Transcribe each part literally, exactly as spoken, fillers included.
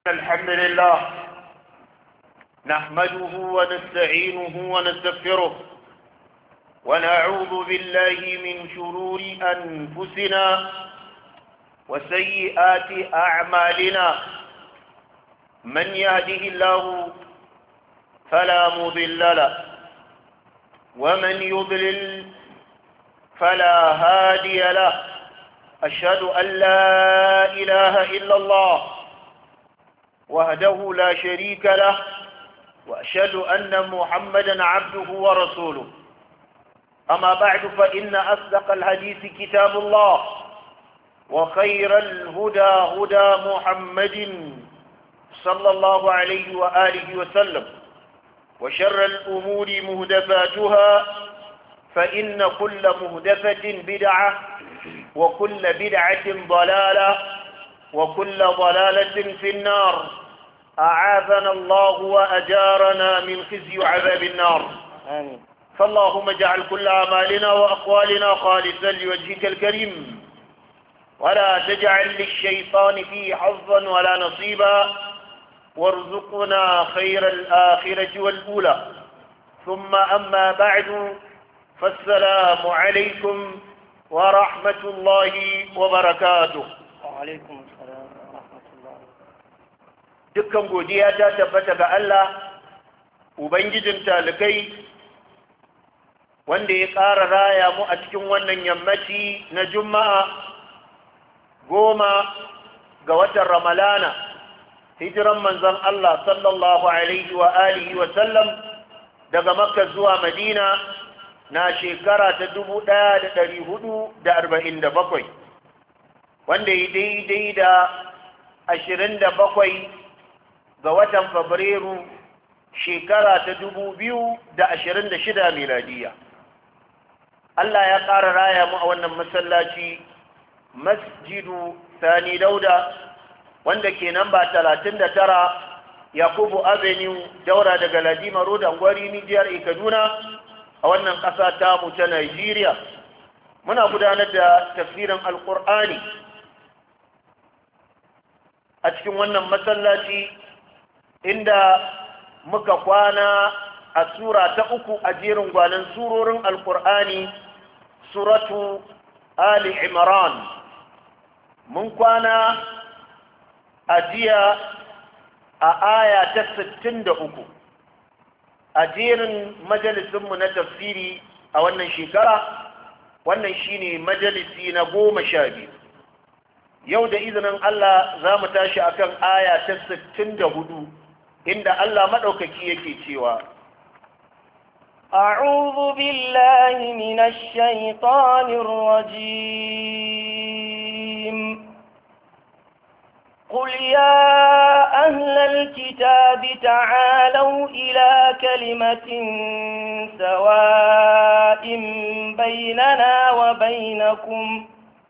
الحمد لله نحمده ونستعينه ونستغفره ونعوذ بالله من شرور أنفسنا وسيئات أعمالنا من يهده الله فلا مضل له ومن يضلل فلا هادي له أشهد أن لا إله إلا الله وحده لا شريك له وأشهد أن محمدا عبده ورسوله أما بعد فإن أصدق الحديث كتاب الله وخير الهدى هدى محمد صلى الله عليه وآله وسلم وشر الأمور مهدفاتها فإن كل مهدفة بدعة وكل بدعة ضلالة وكل ضلالة في النار أعاذنا الله وأجارنا من خزي عذاب النار آمين. فاللهم اجعل كل أعمالنا وأقوالنا خالصا لوجهك الكريم ولا تجعل للشيطان فيه حظا ولا نصيبا وارزقنا خير الآخرة والأولى ثم أما بعد فالسلام عليكم ورحمة الله وبركاته. وعليكم السلام ورحمة الله. dukkan godiya ta tabbata ga Allah ubangijin talikai wanda ya ƙara raya mu a cikin wannan yammaci na juma'a goma ga watan ramalana hijiran manzon Allah sallallahu alaihi wa alihi wa sallam daga makka zuwa madina na shekara ta dubu ɗaya da ɗari hudu da arba'in da bakwai wanda ya daidai da ashirin da bakwai ga watan fabrairu shekara ta dubu biyu da ashirin da shida miladiya. Allah ya ƙara raya mu a wannan masallaci masjidu sani dauda wanda ke namba talatin da tara yakubu avenue daura daga ladima road angwari nijiyar kaduna a wannan ƙasa tamu ta Najeriya. Muna gudanar da tafsirin Alƙur'ani a cikin wannan masallaci inda muka kwana a sura ta uku a jerin gwanon surorin Alƙur'ani, suratu Ali Imran. Mun kwana a jiya a aya ta sittin da uku. a jerin majalisinmu na tafsiri a wannan shekara wannan shine majalisi na goma sha biyu yau da izinin Allah za mu tashi akan aya ta sittin da hudu inda Allah maɗaukaki yake cewa أعوذ بالله من الشيطان الرجيم قل يا أهل الكتاب تعالوا إلى كلمة سواء بيننا وبينكم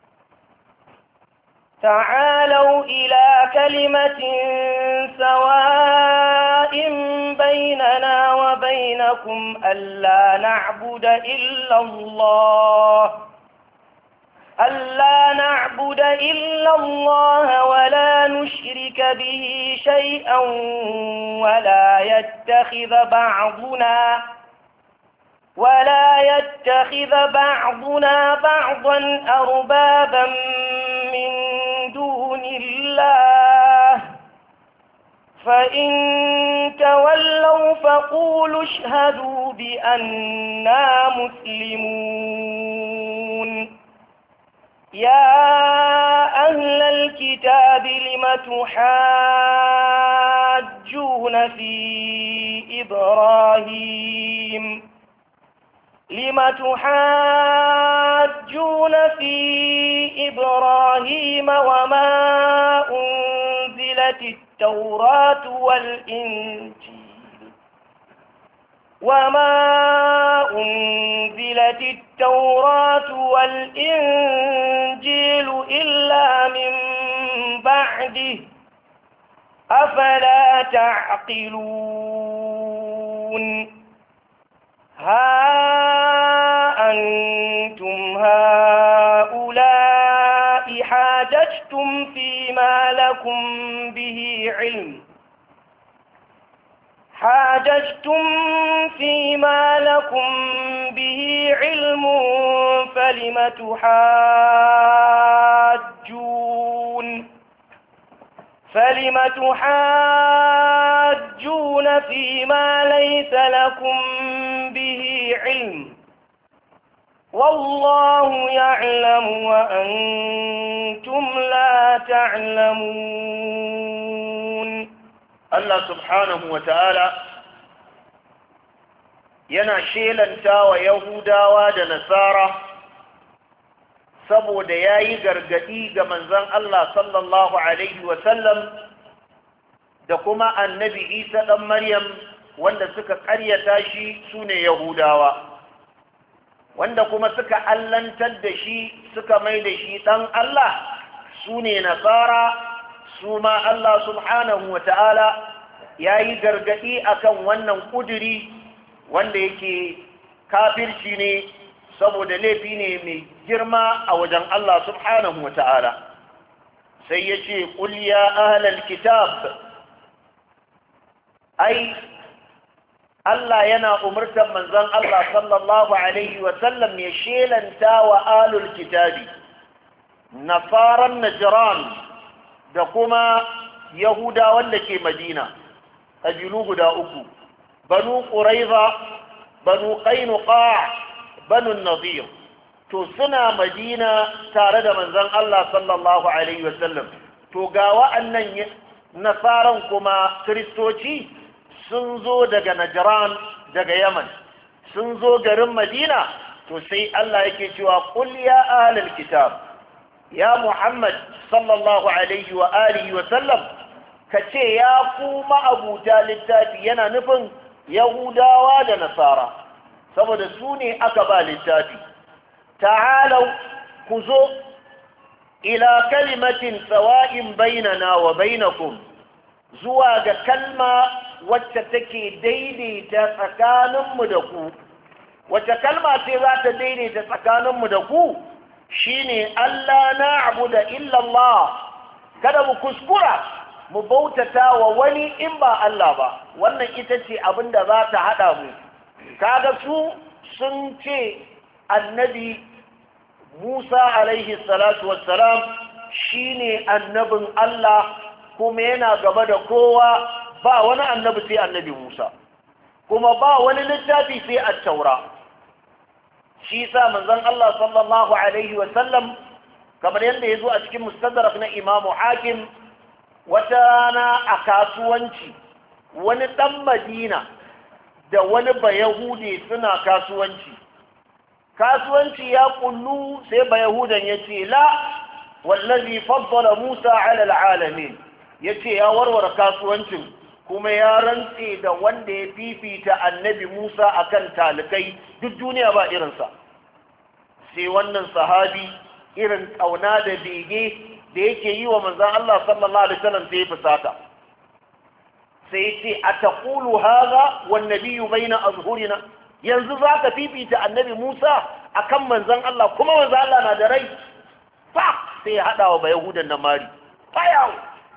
تعالوا إلى كلمة سواء بيننا وبينكم ألا نعبد إلا الله ألا نعبد إلا الله ولا نشرك به شيئا ولا يتخذ بعضنا ولا يتخذ بعضنا بعضا أربابا من دون الله فإن تولوا فقولوا اشهدوا بأننا مسلمون يا أهل الكتاب لم تحاجون في إبراهيم لم تحاجون في إبراهيم وما أنزلت التوراة والإنجيل وما أنزلت التوراة والإنجيل إلا من بعده أفلا تعقلون ها أنتم هؤلاء حاججتم فيما فيما لكم به علم حاججتم فيما لكم به علم فلم تحاجون فلم تحاجون فيما ليس لكم به علم والله يعلم وأنتم لا تعلمون. الله سبحانه وتعالى yana shelanta wa Yahudawa da Nasara saboda ya yi gargaɗi ga manzon Allah sallallahu Alaihi wasallam da kuma annabi Isa ɗan Maryam wanda suka ƙaryata shi su ne Yahudawa, wanda kuma suka allantar da shi suka mai da shi ɗan Allah su ne Nasara, su ma Allah subhanahu wa ta'ala ya yi gargaɗi akan wannan ƙuduri wanda yake kafirci ne saboda laifi ne mai girma a wajen Allah subhanahu wa ta'ala. Sai ya ce, ƙul ya ahlal kitab, ai Allah yana umurtar manzon Allah sallallahu Alaihi wasallam ya shelanta wa ahlul kitabi, nasaran Najran da kuma Yahuda wanda ke Madina, ƙabilu guda uku. banu ƙuraiza banu ƙainuka banu nadir to suna madina tare da manzon Allah sallallahu alaihi wasallam. To ga wa'annan nasaran kuma kristoci sun zo daga najran daga yaman sun zo garin madina. To sai Allah yake cewa qul ya ahlal kitab, ya muhammad sallallahu alaihi wa alihi wasallam, kace ya kuma abuta littafi, yana nufin Yahudawa da Nasara, saboda su ne aka ba littafi. Ta'alau ku zo ila kalimatin sawa'in bainana wa bainakum, zuwa ga kalma wacce take daidaita tsakaninmu da ku. Wacce kalma ce za ta daidaita tsakaninmu da ku? Shine Allah na'budu illa Allah, kada mu kuskura mu bautata wa wani in ba Allah ba. Wannan ita ce abin da za ta haɗa mu. Kaga su sun ce annabi Musa alaihi salatu wassalam shine annabin Allah kuma yana gaba da kowa, ba wani annabi sai annabi Musa, kuma ba wani littafi sai at-taura. Shi sa manzon Allah sallallahu alaihi wasallam kamar yadda ya zo a cikin mustadrak na Imamu Hakim, wata rana a kasuwanci wani ɗan Madina da wani Bayahude suna kasuwanci. Kasuwanci ya kullu sai Bayahudan ya ce, la, wallazi faddala Musa ala alamin, ya ce ya warware kasuwancin kuma ya rantse da wanda ya fifita annabi Musa akan talikai duk duniya ba irinsa. Sai wannan sahabi irin ƙauna da bege da yake yi wa manzan Allah sallallahu alaihi wasallam sai ya fusata, sai ya ce a taqulu hadha wan nabiyyu baina azhurina, yanzu zaka fifita annabi Musa akan manzan Allah kuma manzan Allah na da rai? Fa sai ya hada wa bayahudan nan mari, fayaw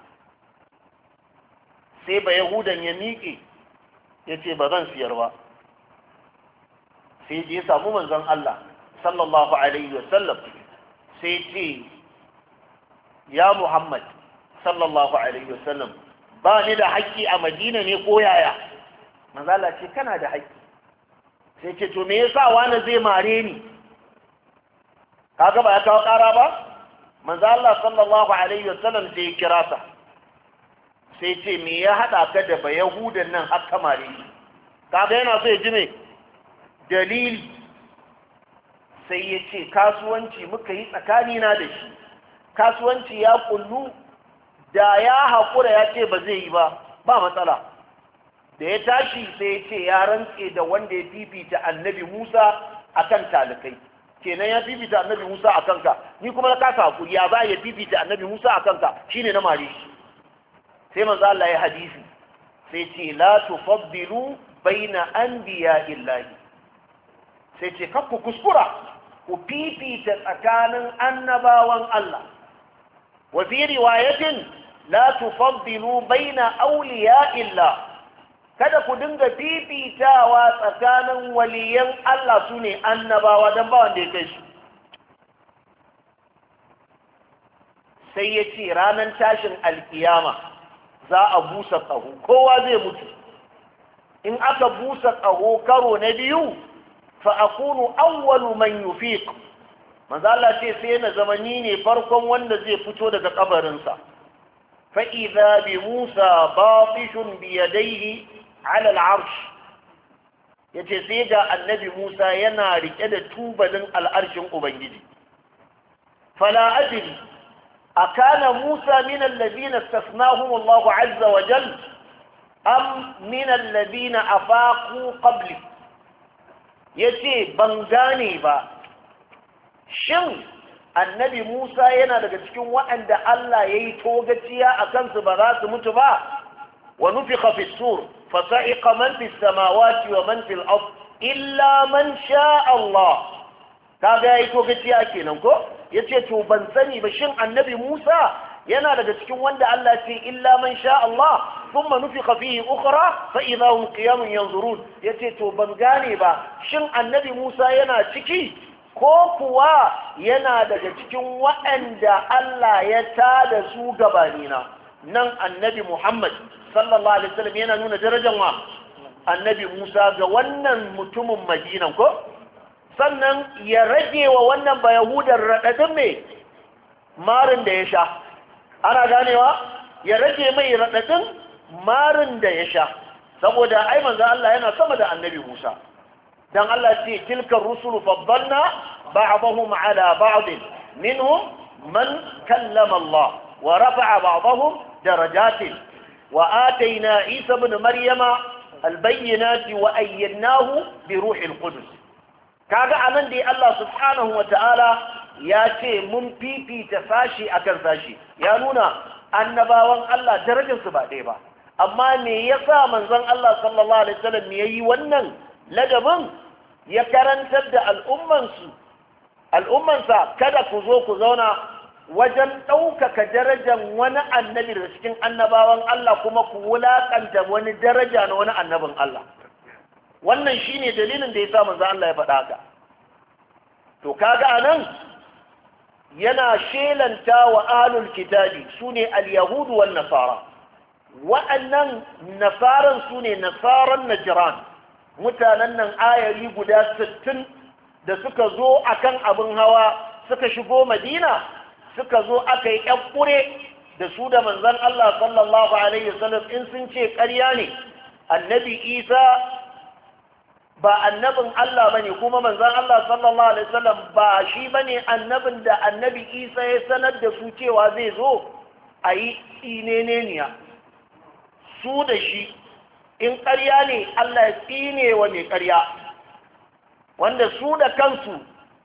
sai bayahudan ya miƙe ya ce ba zan siyar ba. Sai ya samu manzan Allah sallallahu alaihi wasallam sai ce, ya Muhammad sallallahu alaihi wasallam, ba ni da haƙƙi a Madina ne ko yaya? Manzala ce kana da haƙƙi. Sai ce to me yasa wani zai mare ni? Kaga ba ya kawo ƙara ba? Manzo Allah sallallahu alaihi wasallam sai ya kira sa, sai ce me ya haɗa ka da Bayahudan nan har ka mare ni? Kaga yana so ya ji me dalili. Sai ya ce kasuwanci muka yi tsakanina da shi, kasuwanci ya kullu, da ya haƙura ya ce ba zai yi ba, ba matsala. Da ya tashi sai ya ce ya rantse da wanda ya fifita annabi Musa akan talikai. Kenan ya fifita annabi Musa a kanka, ni kuma na kasa haƙuri, ya za ya fifita annabi Musa a kanka, shine na mare shi. Sai manzo Allah ya hadisi sai ce la tufaddilu baina anbiya'illahi, sai ce kakku kuskura ku fifita tsakanin annabawan Allah. wa fi riwayatin la tufaddilu baina awliya illa kada ku dinga fifitawa tsakanin waliyan Allah sune annabawa dan ba wanda ya kai su sai ya ce ranar tashin alkiyama za a busa ƙaho kowa zai mutu in aka busa ƙaho karo na biyu fa akunu awwalu man yufiq manzo Allah ce sai na zamani ne farkon wanda zai fito daga kabarinsa fa idza bi Musa batishun bi yadayhi ala al-arsh yace sai ga annabi Musa yana rike da tubalin al'arshin ubangiji fala adri akana Musa min alladhina istasnahum Allah azza wa jalla am min alladhina afaqu qabli yace ban gane ba shin annabi Musa yana daga cikin waɗanda Allah yayi togaciya a kansu ba za su mutu ba wa nufikha fi sur fa sa'iqa man fi samawati wa man fi al-ard illa man sha Allah kaga yayi togaciya kenan ko yace to ban sani ba shin annabi Musa yana daga cikin wanda Allah ce illa man sha Allah thumma nufikha fihi ukhra fa idha hum qiyamun yanzurun yace to ban gane ba shin annabi Musa yana ciki ko kuwa yana daga cikin waɗanda Allah ya tada su gabanina nan annabi Muhammad sallallahu alaihi wasallam yana nuna darajar wa annabi Musa ga wannan mutumin Madina ko sannan ya rage wa wannan bayahudar radadin mai marin da ya sha ana ganewa ya rage mai radadin marin da ya sha saboda ai manzo Allah yana sama da annabi Musa dan Allah ce tilka rusulu faddalna ba'dahum ala ba'd minhum man kallama Allah wa rafa'a ba'dahum darajatin wa atayna Isa ibn Maryama albayyinati wa ayyadnahu bi ruhil qudus kaga anan dai Allah subhanahu wa ta'ala ya ce mun fifita sashi akan sashi ya nuna annabawan Allah darajarsu ba ɗaya ba amma me yasa manzon Allah sallallahu alaihi wasallam yayi wannan ladabin ya karantar da al'ummansu al'ummansa kada ku zo ku zauna wajen ɗaukaka darajar wani annabi da cikin annabawan Allah kuma ku wulaƙanta wani daraja na wani annabin Allah wannan shine dalilin da yasa manzo Allah ya faɗa haka to kaga anan yana shelanta wa ahlul kitabi sune al-yahud wan nasara wa'annan nasaran sune nasaran najran mutanen nan ayari guda sittin da suka zo akan abin hawa suka shigo Madina suka zo aka yi ƙure da su da manzon Allah sallallahu alaihi wasallam in sun ce ƙarya ne annabi Isa ba annabin Allah bane kuma manzon Allah sallallahu alaihi wasallam ba shi bane annabin da annabi Isa ya sanar da su cewa zai zo a yi tsineneniya su da shi in ƙarya ne Allah ya tsine wa mai ƙarya wanda su da kansu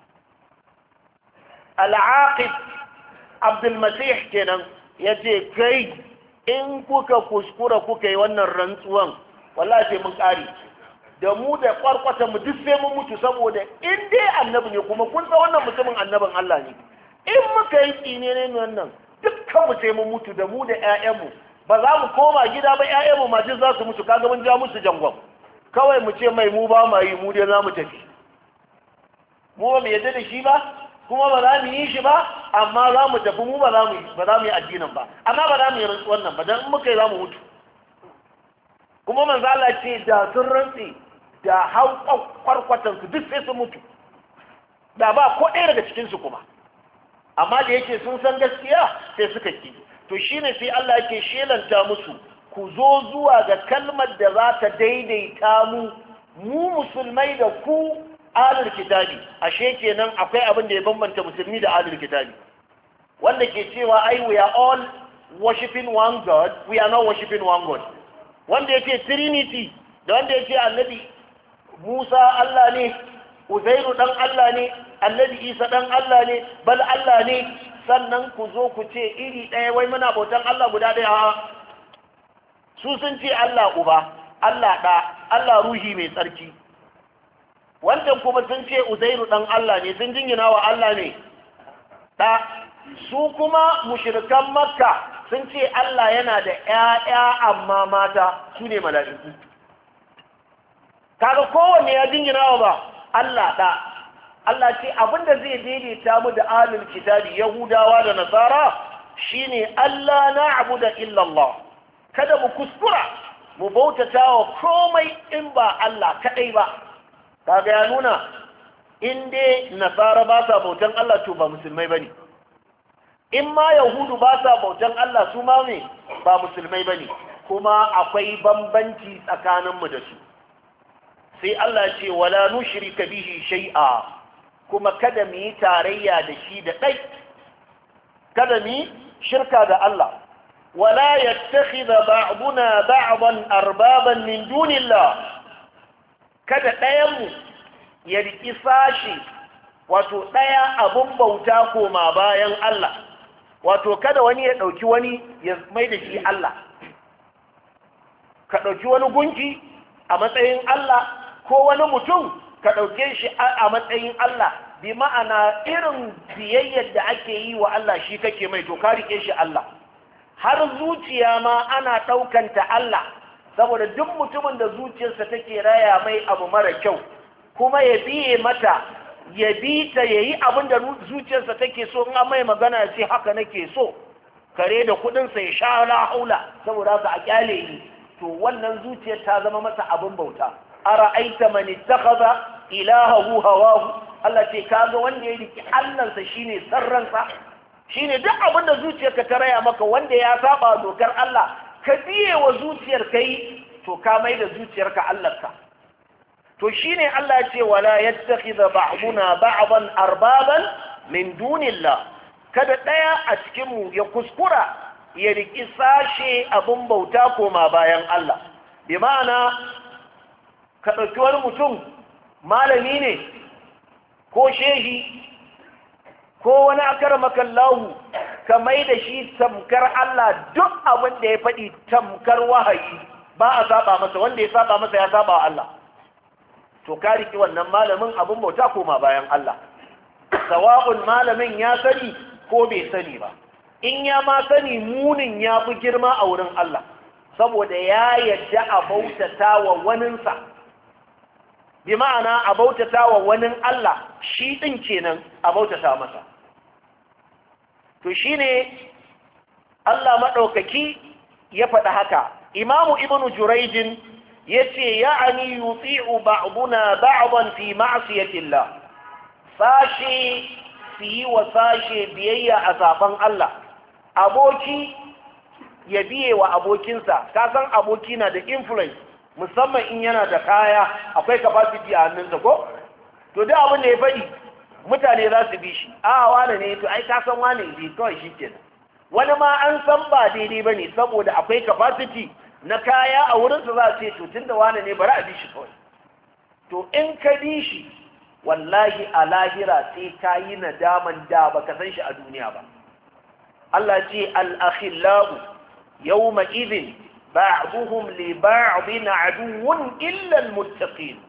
al'aqib abdulmasih kenan ya ce kai in kuka kuskura kuka yi wannan rantsuwan wallahi sai mun ƙari da mu da kwarkwata mu duk sai mun mutu saboda in dai annabi ne kuma kun san wannan mutumin annabin Allah ne in muka yi tsine ne wannan dukkan mu sai mun mutu da mu da ƴaƴanmu ba za mu koma gida ba ƴaƴanmu ma duk za su mutu kaga mun ja musu jangon kawai mu ce mai mu ba mu yi mu dai za mu tafi mu ba mu yadda da shi ba kuma ba za mu yi shi ba amma za mu tafi mu ba za mu ba za mu yi addinin ba amma ba za mu yi rantsuwan nan ba dan in muka yi za mu mutu kuma manzo Allah ce da sun rantsi da hau kwarkwatan su duk sai su mutu da ba ko ɗaya daga cikin su kuma amma da yake sun san gaskiya sai suka ki to shine sai Allah yake shelanta musu ku zo zuwa ga kalmar da za ta daidaita mu mu musulmai da ku ahlul kitabi ashe kenan akwai abin da ya bambanta musulmi da ahlul kitabi wanda ke cewa ai we are all worshiping one God we are not worshiping one God wanda yake trinity da wanda yake annabi Musa Allah ne Uzairu dan Allah ne annabi Isa dan Allah ne bal Allah ne sannan ku zo ku ce iri ɗaya wai muna bautan Allah guda ɗaya su sun ce Allah uba Allah ɗa Allah ruhi mai tsarki wancan kuma sun ce Uzairu dan Allah ne sun jingina wa Allah ne ɗa su kuma mushrikan makka sun ce Allah yana da ƴaƴa amma mata su ne mala'iku. Kaga kowanne ya jingina ba Allah da Allah ce abinda zai daidaita mu da ahlul kitabi yahudawa da nasara shine Allah na'budu illa Allah, kada mu kuskura mu bautata wa komai in ba Allah kadai ba. Kaga ya nuna in dai nasara ba sa bautan Allah to ba musulmai bane, in ma yahudu ba sa bautan Allah su ma ne ba musulmai bane, kuma akwai bambanci tsakaninmu da su. Sai Allah ce wala nushrika bihi shay'a, kuma kada mu yi tarayya da shi da dai, kada mu shirka da Allah. wala yattakhidha ba'duna ba'dan arbaban min dunillah, kada ɗayan mu ya riki sashi wato ɗaya abun bauta koma bayan Allah, wato kada wani ya ɗauki wani ya mai da shi Allah, ka ɗauki wani gunki a matsayin Allah ko wani mutum ka ɗauke shi a matsayin Allah, bi ma'ana irin biyayyar da ake yi wa Allah shi kake mai, to ka rike shi Allah. Har zuciya ma ana ɗaukanta Allah, saboda duk mutumin da zuciyarsa take raya mai abu mara kyau kuma ya biye mata, ya bi ta ya yi abin da zuciyarsa take so, in an mai magana ya ce haka nake so, kare da kuɗinsa ya sha la haula saboda haka a kyale yi, to wannan zuciyar ta zama masa abin bauta. Ara'aita man ittakhadha ilahahu hawahu, Allah ce kaga wanda ya riki Allahnsa shine sarransa, shine duk abin da zuciyarka ta raya maka wanda ya saba dokar Allah, ka biye wa zuciyar kai, to ka mai da zuciyarka Allahnka. To shine Allah ce wala yattakhidha ba'duna ba'dan arbaban min dunillah, kada daya a cikin mu ya kuskura ya riki sashe abin bauta koma bayan Allah. Bi ma'ana ka ɗauki wani mutum malami ne ko shehi ko wani akaramakallahu ka mai da shi tamkar Allah, duk abin da ya faɗi tamkar wahayi, ba a saba masa, wanda ya saba masa ya saba wa Allah, to ka riki wannan malamin abin bauta koma bayan Allah. Sawa'un malamin ya sani ko bai sani ba, in ya ma sani munin ya fi girma a wurin Allah, saboda ya yadda a bautata wa waninsa, bi ma'ana a bautata wa wani Allah, shi ɗin kenan a bautata masa. To shi ne Allah maɗaukaki ya faɗa haka. Imamu Ibn Jurayjin ya ce, ya'ani yuti'u ba'duna ba'dan fi ma'siyatillah, sashe su yi wa sashe biyayya a zaben Allah, aboki ya biye wa abokinsa, ka san aboki na da influence, musamman in yana da kaya akwai capacity a hannunsa ko, to duk abin da ya faɗi mutane za su bi shi, a wane ne to ai ka san wane ne kawai shi kenan. Wani ma an san ba daidai ba ne saboda akwai capacity na kaya a wurinsa, za a ce to tun da wane ne bari a bi shi kawai. To in ka bi shi wallahi a lahira sai ka yi nadaman da ba ka san shi a duniya ba. Allah ce al-akhillahu yawma idhin ba'duhum li ba'din aduwwun illa al-muttaqin.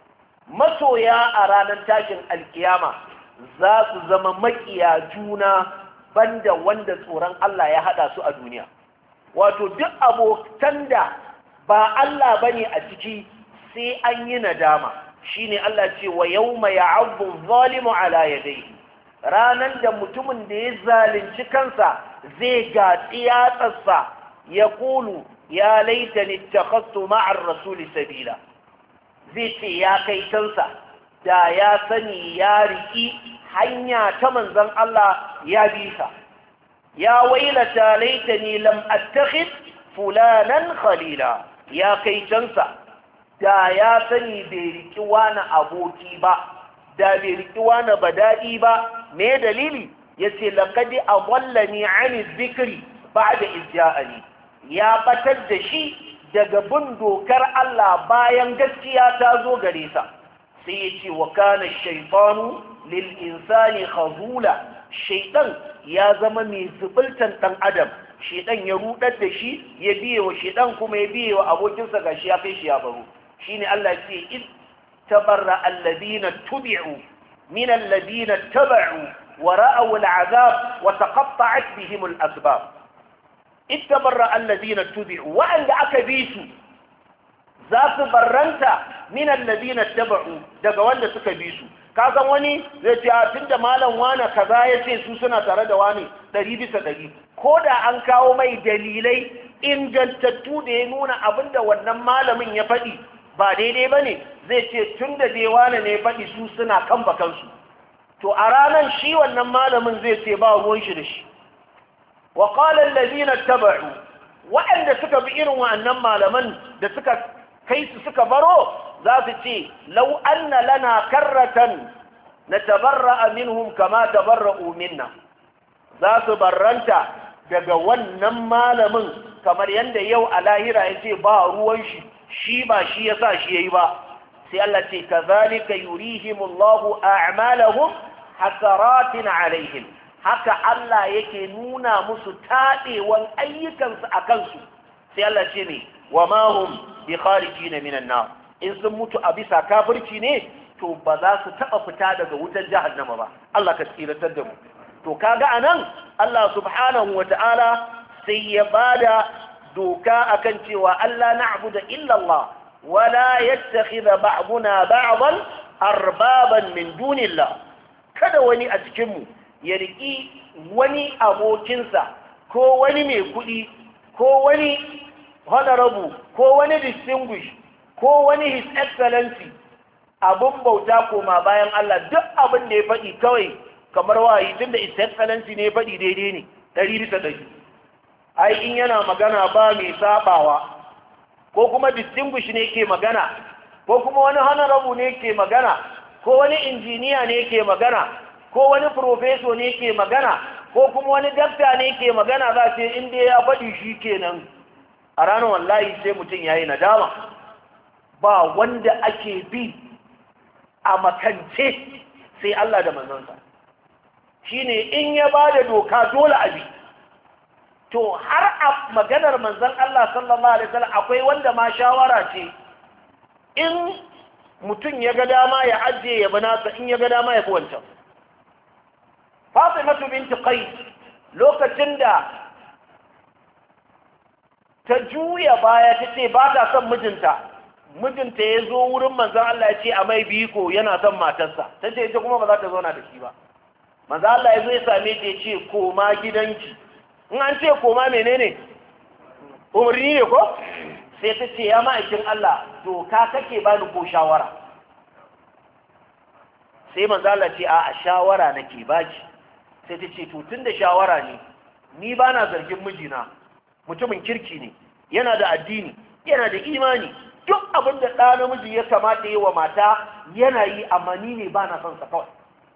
Masoya a ranar tashin alkiyama za su zama makiya juna banda wanda tsoron Allah ya hada su a duniya. Wato duk abokan da ba Allah bane a ciki sai an yi nadama. Shine Allah ce wa yawma ya'addu adh-dhalimu ala yadayhi, ranan da mutumin da ya zalunci kansa zai ga tsiyatsarsa ya kulu ya laitani ittakhadtu ma'a ar-rasuli sabila, zai ce ya kai tansa da ya sani ya riki hanya ta manzon Allah ya bi sa, ya wailata laitani lam attakhid fulanan khalila, ya kai tansa da ya sani bai riki wani aboki ba, da bai riki wani badadi ba. Me dalili? yace laqad adallani 'ani dhikri ba'da izja'ani, ya batar da shi daga bin dokar Allah bayan gaskiya ta zo gare sa. Sai yace wa kana ash-shaytanu lil insani khazula, shaytan ya zama mai zubultan dan adam, shaytan ya rudar da shi, ya biye wa shaytan kuma ya biye wa abokinsa gashi ya kai shi ya baro. Shine Allah ya ce in tabarra alladhina tubi'u min alladhina taba'u ورأوا العذاب وتقطعت بهم الأسباب اتبرأ الذين اتبعوا وأن أكبيسوا ذات برنتا من الذين اتبعوا daga wanda suka bi su ka san wani zai ce a tunda malam wani kaza ya ce su suna tare da wani ɗari bisa ɗari ko da an kawo mai dalilai ingantattu da ya nuna abinda wannan malamin ya faɗi ba daidai ba ne zai ce tun da dai wani ne faɗi su suna kan bakansu to a ranar shi wannan malamin zai ce ba ruwan shi da shi wa qala allazina taba'u waɗanda suka bi irin wa'annan malaman da suka kai su suka baro za su ce lau anna lana karratan natabarra'a minhum kama tabarra'u minna za su barranta daga wannan malamin kamar yadda yau a lahira ya ce ba ruwan shi shi ba shi ya sa shi ya yi ba sai Allah ce kazalika yurihimullahu a'malahum hasaratin alaihim haka Allah yake nuna musu taɗewan ayyukansu a kansu sai Allah ce ne wa ma hum bi kharijina minan nar in sun mutu a bisa kafirci ne to ba za su taɓa fita daga wutar jahannama ba Allah ka tsiratar da mu to kaga anan Allah subhanahu wata'ala sai ya bada doka akan cewa Allah na'budu illa Allah wala yattakhidha ba'duna ba'dan arbaban min dunillah kada wani a cikin mu ya riki wani abokinsa ko wani mai kudi ko wani honorable ko wani distinguished ko wani his excellency abun bauta koma bayan Allah duk abin da ya faɗi kawai kamar wayi tunda his excellency ne ya faɗi daidai ne ɗari bisa ɗari ai in yana magana ba mai sabawa ko kuma distinguish ne ke magana ko kuma wani honorable ne ke magana ko wani injiniya ne ke magana ko wani professor ne ke magana ko kuma wani dakta ne ke magana za ce inda ya faɗi shi kenan a ranar wallahi sai mutum ya yi nadama ba wanda ake bi a makance sai Allah da manzansa shine in ya ba da doka dole a bi to har a maganar manzon Allah sallallahu alaihi wasallam akwai wanda ma shawara ce in mutum ya ga dama ya ajiye ya binasa in ya ga dama ya fi wancan Fatimatu binti Qais lokacin da ta juya baya ta ce ba ta son mijinta mijinta ya zo wurin manzon Allah ya ce a mai biko yana son matarsa ta ce ita kuma ba za ta zauna da shi ba manzon Allah ya zo ya same ta ya ce koma gidanki in an ce koma menene umarni ne ko sai ta ce ya ma'aikin Allah doka kake bani ko shawara sai manzo Allah ce a shawara nake baki sai ta ce to tunda shawara ne ni bana zargin mijina mutumin kirki ne yana da addini yana da imani duk abin da ɗa namiji ya kamata yi wa mata yana yi amma ni ne bana son sa kawai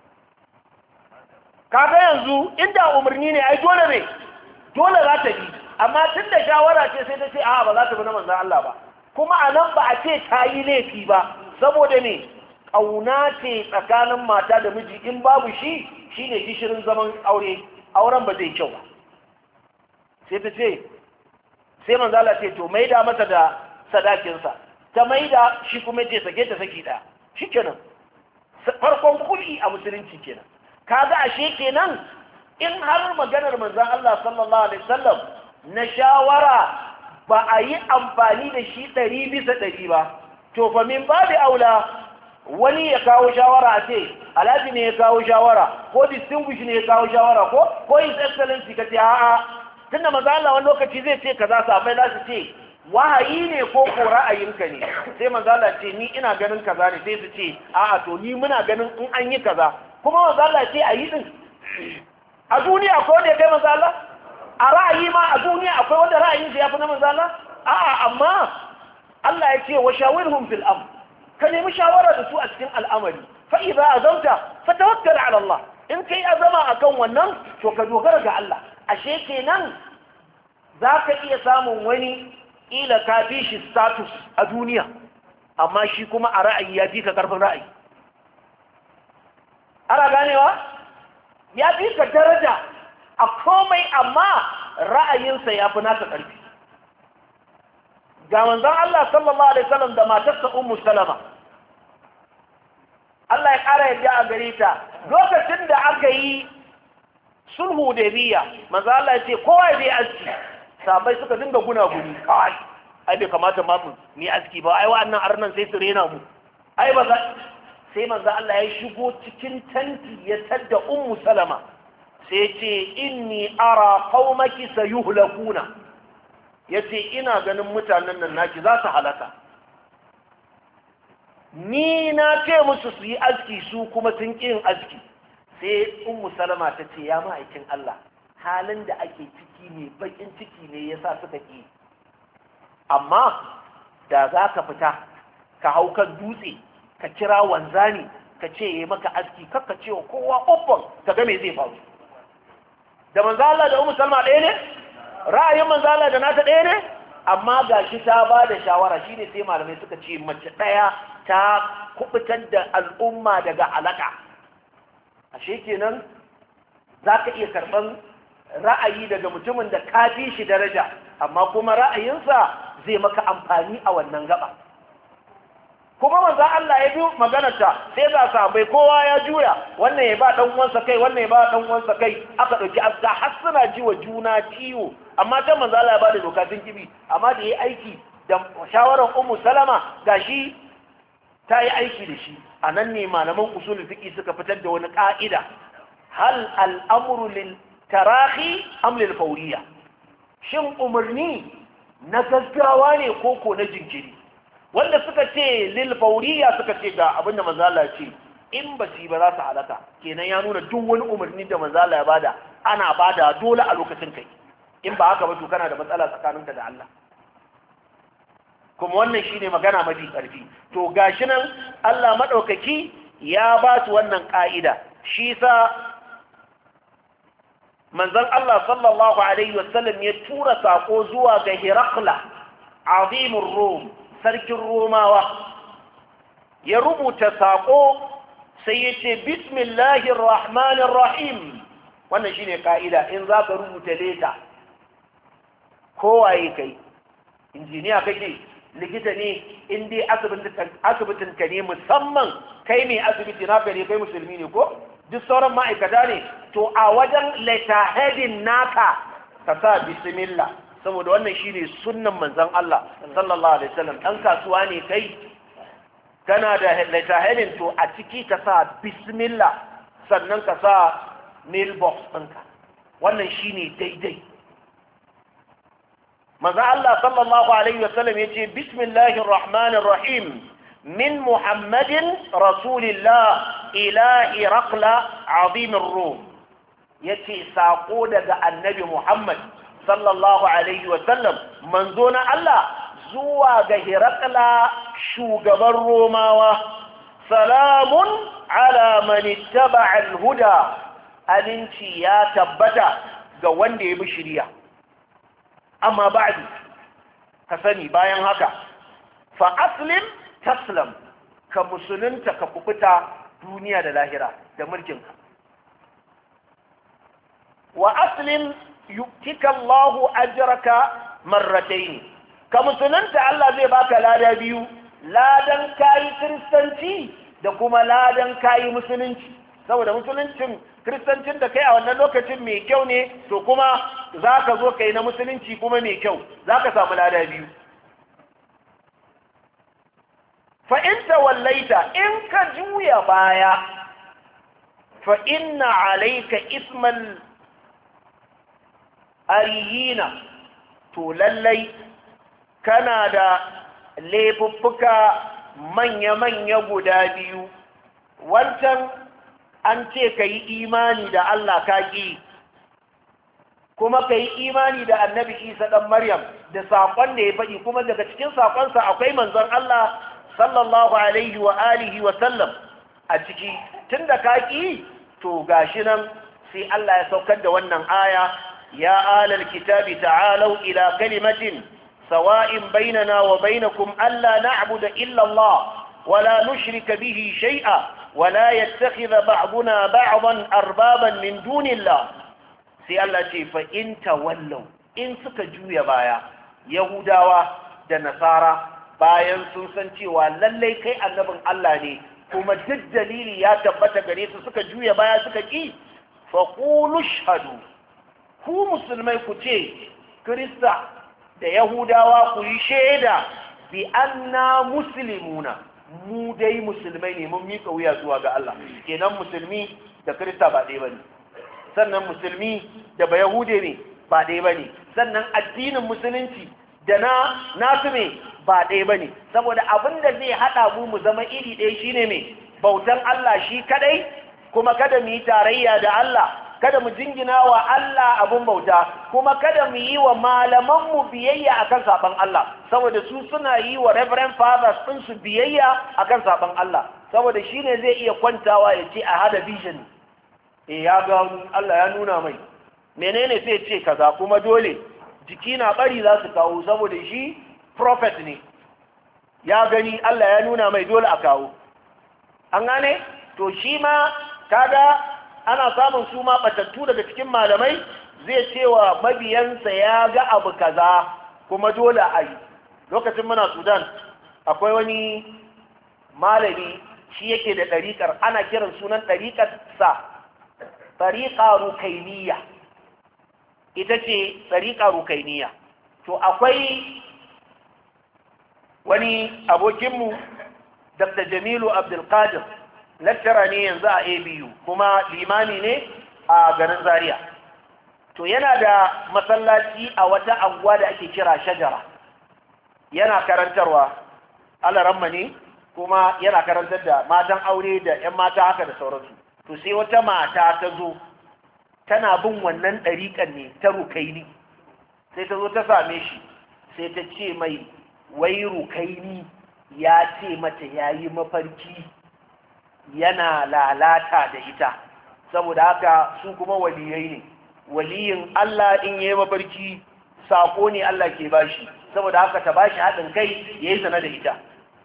kaga yanzu inda umarni ne ai dole ne dole za ta bi amma tun da shawara ce sai ta ce a ba za ta bi na manzan Allah ba kuma a nan ba a ce ta yi laifi ba saboda ne ƙauna ce tsakanin mata da miji in babu shi shi ne gishirin zaman aure auren ba zai kyau ba sai ta ce sai manzan Allah ce to maida masa da sadakinsa ta maida shi kuma ce sake ta saki ɗaya shi kenan farkon kul'i a musulunci kenan kaga ashe kenan in har maganar manzan Allah sallallahu alaihi wasallam na shawara ba a yi amfani da shi ɗari bisa ɗari ba to fa min babu aula wani ya kawo shawara a ce alhaji ne ya kawo shawara ko distinguish ne ya kawo shawara ko ko his excellency ka ce a'a tunda manzan Allah wani lokaci zai ce kaza safai za su ce wahayi ne ko ko ra'ayinka ne sai manzan Allah ce ni ina ganin kaza ne sai su ce a'a to ni muna ganin in an yi kaza kuma manzan Allah ce a yi din a duniya akwai wanda ya kai manzo Allah a ra'ayi ma a duniya akwai wanda ra'ayin sa yafi na manzo Allah a'a amma Allah ya ce wa shawirhum fil amr ka nemi shawara da su a cikin al'amari fa idza azamta fatawakkal ala Allah in kai azama akan wannan to ka dogara ga Allah ashe kenan zaka iya samun wani ila ka fi shi status a duniya amma shi kuma a ra'ayi ya fi ka karfin ra'ayi ana ganewa ya fi ka daraja a komai amma ra'ayinsa ya fi nasa ƙarfi ga manzon Allah sallallahu alaihi wasallam da matarsa Ummu Salama Allah ya ƙara yadda a gare ta lokacin da aka yi sulhu da biya manzo Allah ya ce kowa zai aski sabai suka dinga gunaguni kai ai bai kamata ma mu ni aski ba ai wa'annan arnan sai su rena mu ai ba za sai manzo Allah ya shigo cikin tanti ya tadda ummu salama sai ya ce inni ara qaumaki sayuhlakuna yace ina ganin mutanen nan naki za su halaka ni na ce musu su yi aski su kuma sun ƙi yin aski sai ummu salama ta ce ya ma'aikin Allah halin da ake ciki ne bakin ciki ne yasa suka ƙi amma da za ka fita ka hau kan dutse ka kira wanzani ka ce ya maka aski kakka ce wa kowa uffan ka ga me zai faru da manzo Allah da ummu salama ɗaya ne ra'ayin manzo Allah da nata ɗaya ne amma gashi ta ba da shawara shine sai malamai suka ce mace ɗaya ta kubutar da al'umma daga alaka ashe kenan za ka iya karɓar ra'ayi daga mutumin da ka fi shi daraja amma kuma ra'ayinsa zai maka amfani a wannan gaba kuma manzon Allah ya biyu maganarta sai ga sahabbai kowa ya juya wannan ya ba dan uwansa kai wannan ya ba dan uwansa kai aka dauki azza har suna ji wa juna ciwo amma ta manzon Allah ya ba da doka sun kibi amma da yayi aiki da shawaran ummu salama gashi ta yi aiki da shi a nan ne malaman usul fiqi suka fitar da wani ka'ida hal al'amru lil tarahi am lil fawriya shin umarni na gaggawa ne ko ko na jinkiri wanda suka ce lil fawriya suka ce ga abinda manzo Allah ce in ba su ba za su halaka kenan ya nuna duk wani umarni da manzo Allah ya bada ana bada dole a lokacin kai in ba haka ba to kana da matsala tsakaninka da Allah kuma wannan shine magana mafi ƙarfi to gashi nan Allah madaukaki ya ba su wannan ka'ida shi sa manzon Allah sallallahu alaihi wasallam ya tura sako zuwa ga Hirakla azimur Rum sarkin Romawa ya rubuta sako sai ya ce bismillahir rahmanir rahim wannan shine ka'ida in za ka rubuta leta kowaye kai injiniya kake likita ne in dai asibitin ka ne musamman kai mai asibiti naka ne kai musulmi ne ko duk sauran ma'aikata ne to a wajen letterheading naka ka sa bismillah saboda wannan shine sunnan manzon Allah sallallahu alaihi wasallam dan kasuwa ne kai kana da letterheading to a ciki ka sa bismillah sannan ka sa mailbox ɗinka wannan shine daidai maza Allah sallallahu alaihi wasallam yace bismillahir rahmanir rahim min muhammadin rasulillah ila iraqla azimir rum yace sako daga annabi muhammad sallallahu alaihi wasallam manzo na Allah zuwa ga hiraqla shugaban romawa salamun ala man ittaba'a al-huda aminci ya tabbata ga wanda ya bi shari'a amma ba'du ka sani bayan haka fa aslim taslam ka musulunta ka kubuta duniya da lahira da mulkinka wa aslim yu'tika Allahu ajraka marratayn ka musulunta Allah zai baka lada biyu ladan kayi kristanci da kuma ladan kayi musulunci saboda musuluncin kristancin da kai a wannan lokacin mai kyau ne to kuma za ka zo kai na musulunci kuma mai kyau za ka samu lada biyu fa in tawallaita in ka juya baya fa inna alayka ismal ariyina to lallai kana da laifuffuka manya-manya guda biyu wancan an ce ka yi imani da Allah ka ƙi kuma ka yi imani da annabi Isa ɗan Maryam da saƙon da ya faɗi kuma daga cikin saƙonsa akwai manzon Allah sallallahu alaihi wa alihi wa sallam a ciki tun da ka ƙi to gashi nan sai Allah ya saukar da wannan aya ya alal kitabi ta'alau ila kalimatin sawa'in bainana wa bainakum alla na'budu illa Allah wala nushrika bihi shay'a ولا يتخذ بعضنا بعضا أربابا من دون الله sai Allah ce fa in tawallau in suka juya baya yahudawa da nasara bayan sun san cewa lallai kai annabin Allah ne kuma duk dalili ya tabbata gare su suka juya baya suka ki faqulu shahadu ku musulmai ku ce Kirista da Yahudawa ku yi shaida bi anna muslimuna mu dai musulmai ne mun miƙa wuya zuwa ga Allah kenan musulmi da Kirista ba ɗaya bane sannan musulmi da ba Yahude ne ba ɗaya bane sannan addinin musulunci da na nasu ne ba ɗaya bane saboda abin da zai haɗa mu mu zama iri ɗaya shine me bautan Allah shi kadai kuma kada mu yi tarayya da Allah kada mu jingina wa Allah abun bauta kuma kada mu yi wa malamanmu biyayya akan saban Allah saboda su suna yi wa reverend fathers din su biyayya akan saban Allah saboda shine zai iya kwantawa ya ce a hada vision eh ya ga Allah ya nuna mai menene sai ce kaza kuma dole jiki na bari za su kawo saboda shi prophet ne ya gani Allah ya nuna mai dole a kawo an gane to shi ma kaga ana samun su ma batattu daga cikin malamai zai cewa mabiyansa ya ga abu kaza kuma dole a yi lokacin muna Sudan akwai wani malami shi yake da ɗariƙar ana kiran sunan ɗariƙar sa ɗariƙa rukainiya ita ce ɗariƙa rukainiya to akwai wani abokinmu Doctor Jamilu Abdulkadir lecturer ne yanzu a A B U kuma limami ne a garin Zaria to yana da masallaci a wata anguwa da ake kira Shajara yana karantarwa alaramma ne kuma yana karantar da matan aure da 'yan mata haka da sauransu to sai wata mata ta zo tana bin wannan ɗariƙan ne ta rukaini sai ta zo ta same shi sai ta ce mai wai rukaini ya ce mata ya yi mafarki yana lalata da ita saboda haka su kuma waliyai ne waliyin Allah in yayi mafarki sako ne Allah ke bashi saboda haka ta bashi haɗin kai yayi zina da ita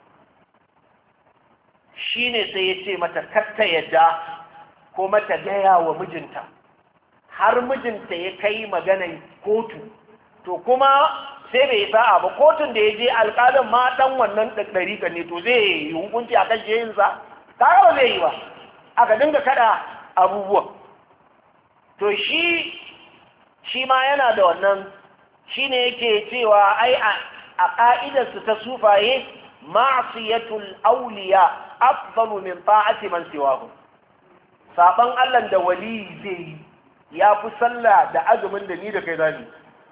shine sai ya ce mata katta yadda ko mata gaya wa mijinta har mijinta ya kai maganan kotu to kuma sai bai sa'a ba kotun da ya je alƙalin ma dan wannan ɗariƙa ne to zai yi hukunci a kan sheyinsa kaga ba zai yi ba aka dinga kada abubuwan to shi shi ma yana da wannan shi ne yake cewa ai a ƙa'idarsu ta sufaye ma'asiyatul auliya afdalu min ta'ati man siwahu saban Allah da wali zai yi ya fi sallah da azumin da ni da kai zani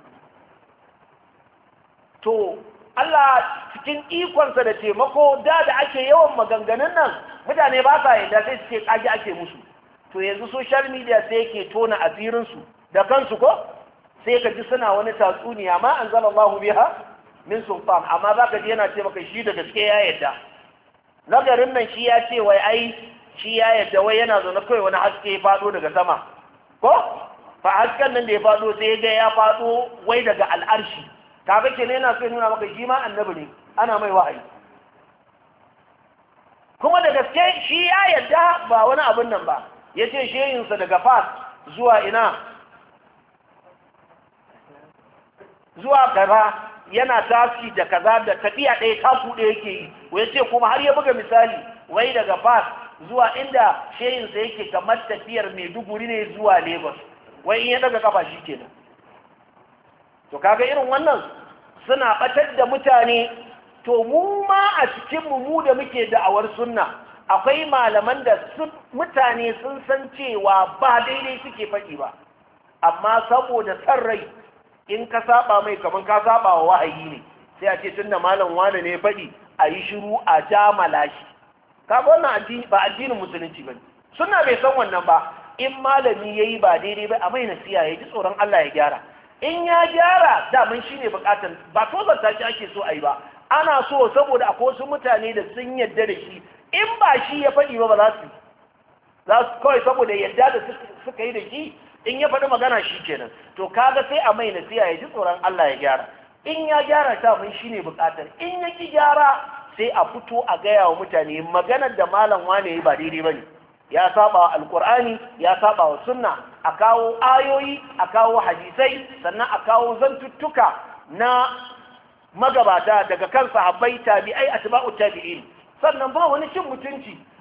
to Allah cikin ikonsa da taimako da da ake yawan maganganun nan mutane ba sa yadda sai suke kage ake musu to yanzu social media sai yake tona asirinsu da kansu ko sai ka ji suna wani tatsuniya ma anzalallahu biha min sultan amma zaka ji yana ce maka shi da gaske ya yadda nagarin nan shi ya ce wai ai shi ya yadda wai yana zaune kai wani haske ya fado daga sama ko fa hasken nan da ya fado sai ga ya fado wai daga al'arshi kaga kenan yana so ya nuna maka shi ma annabi ne ana mai wahayi kuma da gaske shi ya yadda ba wani abin nan ba ya ce sheyinsa daga fas zuwa ina zuwa gaba yana tashi da kaza da tafiya ɗaya taku ɗaya yake yi wai ce kuma har ya buga misali wai daga fas zuwa inda sheyinsa yake kamar tafiyar Maiduguri ne zuwa Lagos wai in ya daga kafa shi kenan to kaga irin wannan suna batar da mutane to mu ma a cikin mu mu da muke da'awar sunna akwai malaman da mutane sun san cewa ba daidai suke faɗi ba amma saboda san rai in ka saba mai kaman ka saba wa wahayi ne sai a ce tunda malam wani ne faɗi a yi shiru a jamala shi kaga wannan addini ba addinin musulunci bane sunna bai san wannan ba in malami yayi ba daidai ba a mai nasiha ya ji tsoron Allah ya gyara in ya gyara daman shine bukatar ba tozarta shi ake so a yi ba ana so saboda akwai wasu mutane da sun yadda da shi in ba shi ya faɗi ba ba za su za su kawai saboda yadda da suka yi da shi in ya faɗi magana shi kenan to kaga sai a mai nasiha ya ji tsoron Allah ya gyara in ya gyara ta mun shine bukatar in ya ki gyara sai a fito a gaya wa mutane maganar da malam wane yi ba daidai bane ya saba wa alqur'ani ya saba wa sunna a kawo ayoyi a kawo hadisai sannan a kawo zantuttuka na magabata daga kan sahabbai tabi'ai atba'u tabi'in sannan ba wani cin mutunci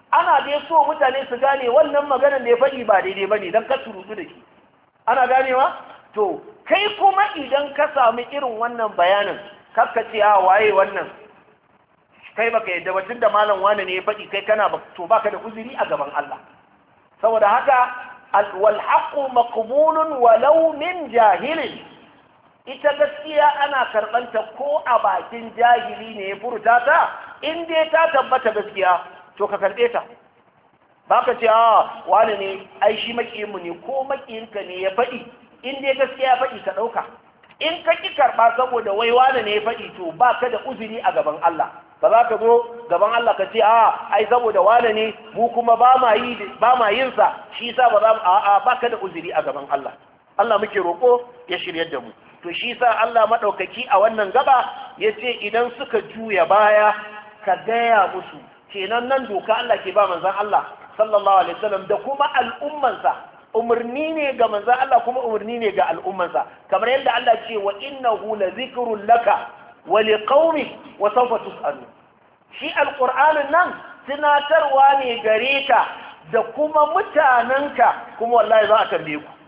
ana dai so mutane su gane wannan maganar da ya faɗi ba daidai ba ne don ka surutu da shi ana ganewa to kai kuma idan ka sami irin wannan bayanin kakka ce a waye wannan kai baka yadda ba tunda malam wani ne ya faɗi kai kana to baka da uzuri a gaban Allah saboda haka wal haqqu maqbulun walau min jahilin ita gaskiya ana karɓanta ko a bakin jahili ne ya furta ta in dai ta tabbata gaskiya to ka karɓe ta baka ce a wani ne ai shi makiyinmu ne ko makiyinka ne ya faɗi in dai gaskiya ya faɗi ka ɗauka in ka ki karɓa saboda wai wani ne ya faɗi to ba ka da uzuri a gaban Allah ba za ka zo gaban Allah ka ce a ai saboda wani ne mu kuma ba ma yi ba ma yin sa shi yasa ba za mu a a ba ka da uzuri a gaban Allah Allah muke roƙo ya shiryar da mu to shi yasa Allah madaukaki a wannan gaba yace idan suka juya baya ka gaya musu kenan nan doka Allah ke ba manzon Allah sallallahu alaihi wasallam da kuma al'ummansa umarni ne ga manzon Allah kuma umarni ne ga al'ummansa kamar yadda Allah ce wa innahu la zikrun laka wa liqaumi wa sawfa tus'alu shi alqur'anin nan tunatarwa ne gare ka da kuma mutananka kuma wallahi za a tambaye ku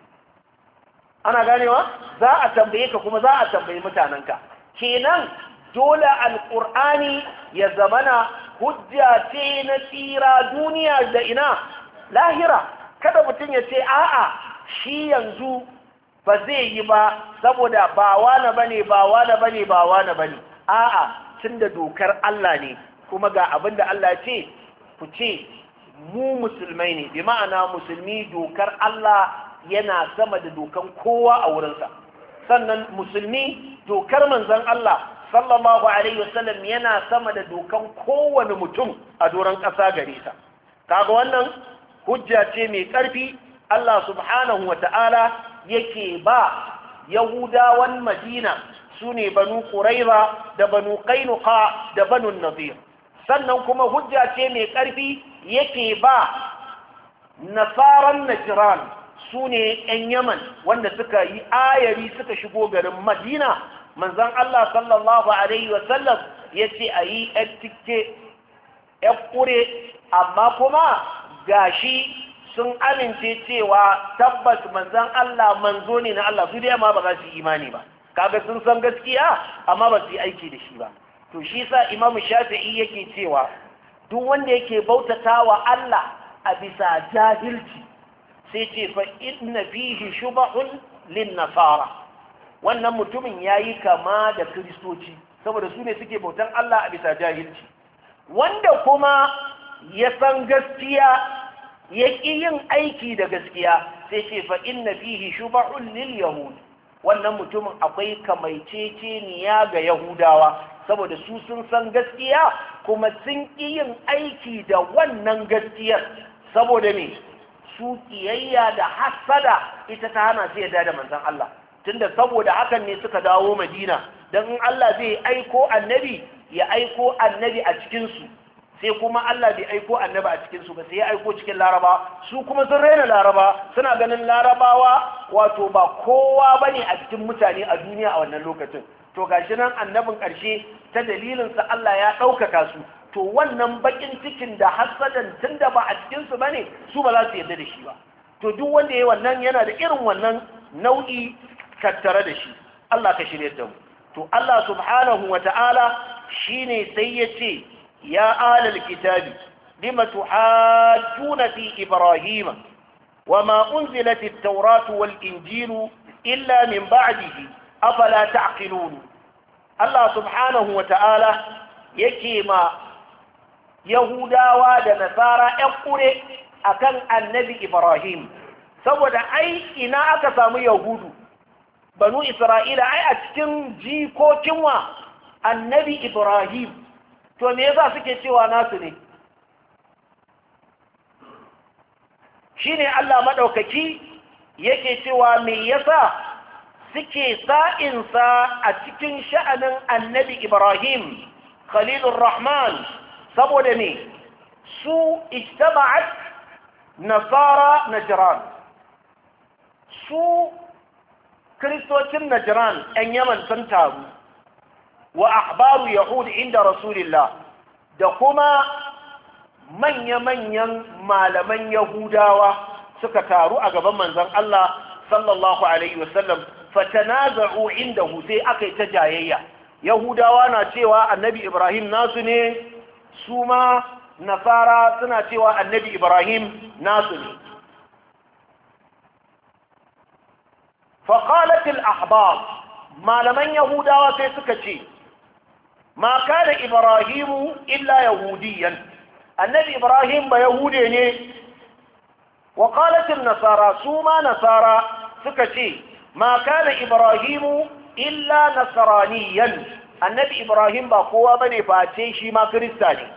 ana ganewa za a tambaye ka kuma za a tambayi mutananka kenan dole alqur'ani ya zamana hujja ce na tsira duniya da ina lahira kada mutum ya ce a'a shi yanzu ba zai yi ba saboda ba wani bane ba wani bane ba wani bane a'a tunda dokar Allah ne kuma ga abin da Allah ce ku ce mu musulmai ne bi ma'ana musulmi dokar Allah yana sama da dokan kowa a wurinsa sannan musulmi dokar manzon Allah sallallahu alaihi wasallam yana sama da dokan kowane mutum a doron ƙasa gare sa kaga wannan hujja ce mai ƙarfi Allah subhanahu wata'ala yake ba yahudawan madina sune banu quraiza da banu qainuqa da banu nadir sannan kuma hujja ce mai ƙarfi yake ba nasaran najran sune yan yaman wanda suka yi ayari suka shigo garin madina manzon Allah sallallahu alaihi wasallam yace ayi ettike ekkure amma kuma gashi sun amince cewa tabbas manzon Allah manzo ne na Allah su dai ma ba za su yi imani ba kaga sun san gaskiya amma ba su yi aiki da shi ba to shi yasa Imam Shafi'i yake cewa duk wanda yake bautatawa Allah a bisa jahilci sai ce fa inna fihi shubahun lin nasara wannan mutumin ya yi kama da kiristoci saboda su ne suke bautan Allah a bisa jahilci wanda kuma ya san gaskiya ya ƙi yin aiki da gaskiya sai ce fa inna fihi shubahun lil yahud wannan mutumin akwai kamaiceceniya ga yahudawa saboda su sun san gaskiya kuma sun ƙi yin aiki da wannan gaskiyar saboda me su kiyayya da hasada ita ta hana su yarda da manzon Allah tunda saboda hakan ne suka dawo Madina dan in Allah zai aiko annabi ya aiko annabi a cikin su sai kuma Allah bai aiko annabi a cikin su ba sai ya aiko cikin Laraba su kuma sun raina Laraba suna ganin Larabawa wato ba kowa bane a cikin mutane a duniya a wannan lokacin to gashi nan annabin ƙarshe ta dalilin sa Allah ya ɗaukaka su to wannan bakin cikin da hasadan tunda ba a cikin su bane su ba za su yarda da shi ba to duk wanda yayi wannan yana da irin wannan nau'i tattare da shi Allah ka shirye da mu to Allah subhanahu wata'ala shine sai yace ya alal kitabi lima tuhajjuna fi ibrahima wama unzilat at-taurat wal injil illa min ba'dihi afala ta'qilun Allah subhanahu wata'ala yake ma yahudawa da nasara ƴan kure akan annabi ibrahim saboda ai ina aka samu yahudu banu isra'ila ai a cikin jikokin wa annabi ibrahim to me yasa suke cewa nasu ne shine Allah madaukaki yake cewa me yasa suke sa'insa a cikin sha'anin annabi ibrahim khalilur rahman saboda ne su ijtama'at nasara najran su kristocin najran ɗan yaman sun taru wa ahbaru yahud inda rasulillah da kuma manya-manyan malaman yahudawa suka taru a gaban manzon Allah sallallahu alaihi wasallam fatanaza'u indahu sai aka yi ta jayayya. Yahudawa na cewa annabi Ibrahim nasu ne, su ma nasara suna cewa annabi Ibrahim nasu ne. فقالت الأحبار malaman yahudawa sai suka ce ma kana ibrahimu illa yahudiyan, annabi ibrahim ba yahude ne. wa qalat an-nasara su ma nasara suka ce ma kana ibrahimu illa nasraniyan, annabi ibrahim ba kowa bane face shi ma krista ne.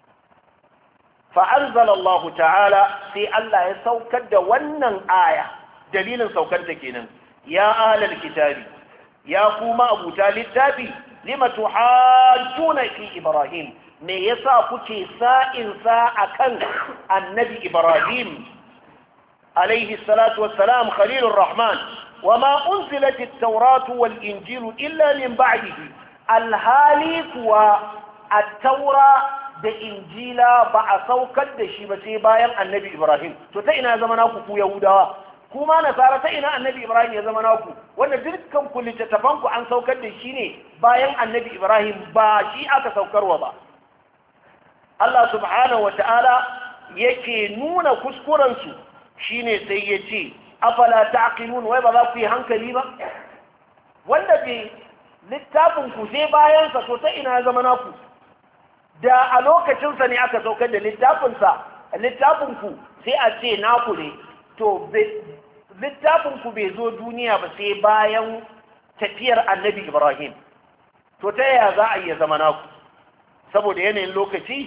fa anzala Allah ta'ala, sai Allah ya saukar da wannan aya, dalilin saukar ta kenan. ya ahlal kitabi, ya kuma abuta littafi, lima tuhajjuna fi ibrahim, me yasa kuke sa'in sa akan annabi ibrahim alayhi salatu wassalam khalilur rahman, wama unzilat at-tauratu wal injilu illa min ba'dihi, alhali kuwa at-taura da injila ba a saukar da shi ba sai bayan annabi ibrahim. To ta ina zama naku ku yahudawa? kuma nasara ta ina annabi ibrahim ya zama naku, wanda dukkan ku littattafan ku an saukar da shi ne bayan annabi ibrahim, ba shi aka saukarwa ba. Allah subhanahu wata'ala yake nuna kuskurensu shine sai ya ce afala ta'qilun, wai ba za ku yi hankali ba? wanda bai littafin ku sai bayan sa, to ta ina ya zama naku? da a lokacinsa ne aka saukar da littafinsa, littafin ku sai a ce naku ne, to littafin ku bai zo duniya ba sai bayan tafiyar annabi ibrahim. to ta yaya za a iya zama naku? saboda yanayin lokaci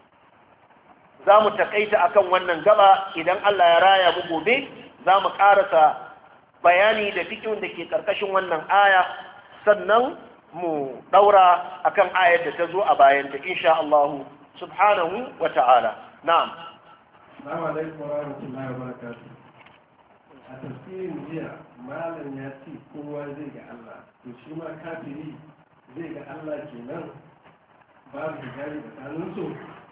za mu takaita akan wannan gaba. idan Allah ya raya mu gobe za mu karasa bayani da fikin da ke karkashin wannan aya, sannan mu daura akan ayar da ta zo a bayanta insha Allah subhanahu wa ta'ala. na'am. Assalamu alaikum wa rahmatullahi wa barakatuh. A tafsirin jiya malam ya ce kowa zai ga Allah, to shi ma kafiri zai ga Allah kenan babu hijabi tsakanin su?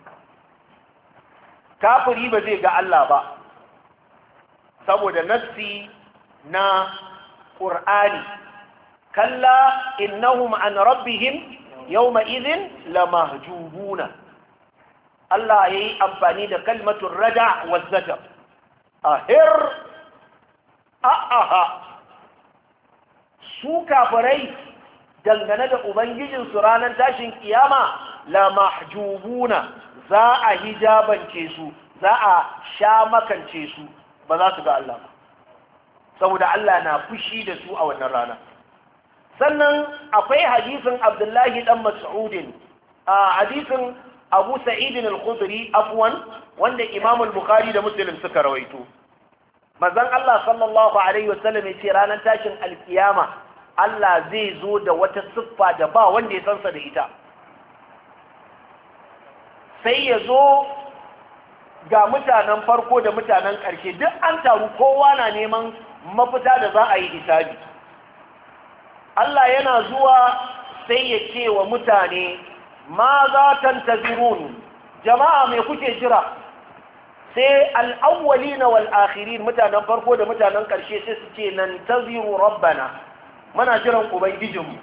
Kafiri ba zai ga Allah ba saboda nassi na Qur'ani, kalla innahum an rabbihim yawma idhin lamahjubuna. Allah ya yi amfani da kalmatun rada wa zajar, ahir a'aha, su kafirai dangane da ubangijinsu ranar tashin kiyama la mahjubuna, za a hijabance su, za a sha makance su, ba za su ga Allah ba saboda Allah na fushi da su a wannan rana. sannan akwai hadisin Abdullahi dan Mas'udin, a hadisin Abu Sa'id al-Khudri afwan, wanda Imam al-Bukhari da Muslim suka rawaito. Manzon Allah sallallahu alaihi wasallam yace ranar tashin alkiyama Allah zai zo da wata siffa da ba wanda ya san sa da ita. Sai ya zo ga mutanen farko da mutanen ƙarshe duk an taru, kowa na neman mafita da za a yi hisabi. Allah yana zuwa sai ya ce wa mutane ma za tantazirun, jama'a mai kuke jira? sai al'awwalina wal akhirin, mutanen farko da mutanen ƙarshe sai su ce nan taziru rabbana, muna jiran ubangijinmu.